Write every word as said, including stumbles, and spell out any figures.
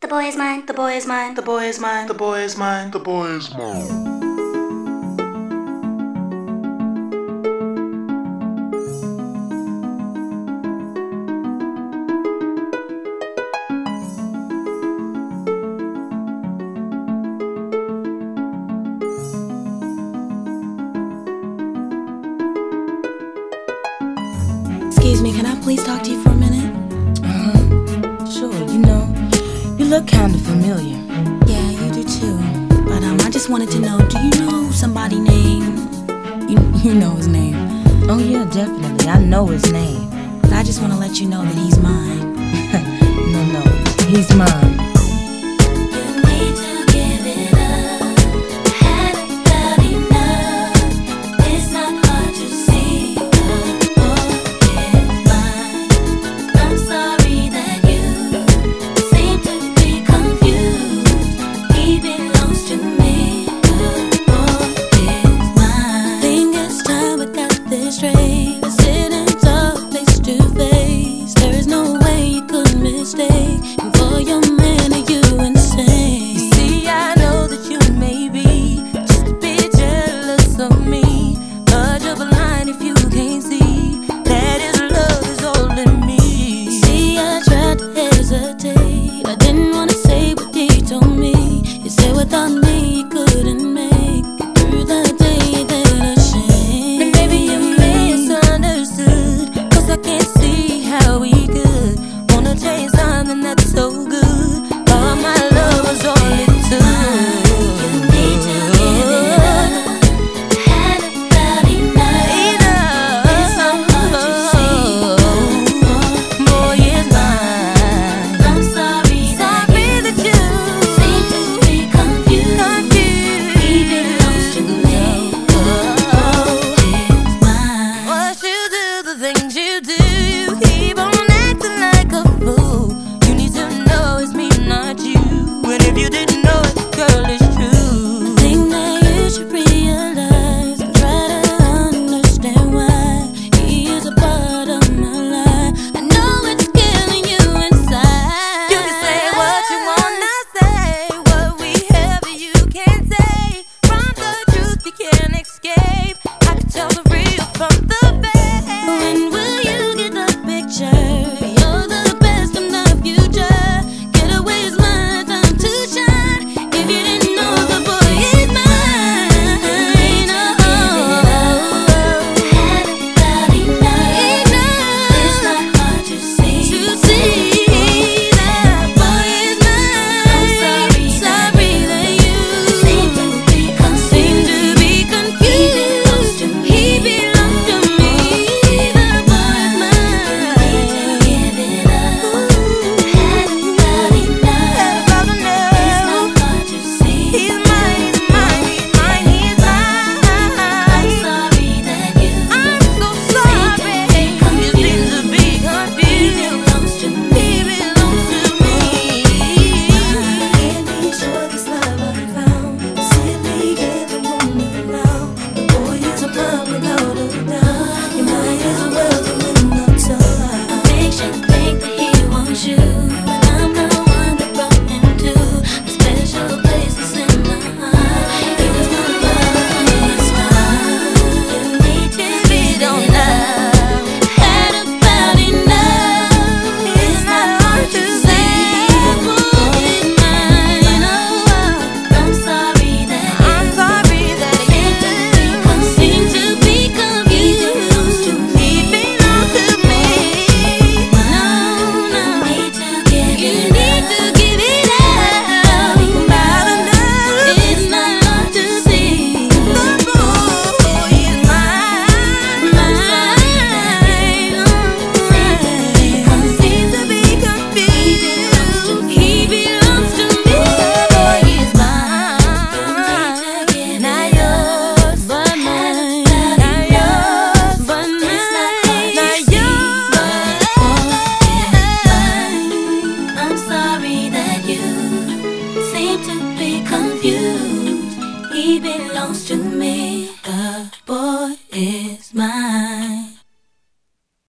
boy is mine, the boy is mine, the boy is mine, the boy is mine, the boy is mine. Excuse me, can I please talk to you for a minute? Uh-huh. Sure, you know, you look kinda familiar. Yeah, you do too. But um, I just wanted to know, do you know somebody named... You, you know his name. Oh yeah, definitely, I know his name. But I just want to let you know that he's mine. No, no, he's mine. There is no way you could mistake. And for your man and you and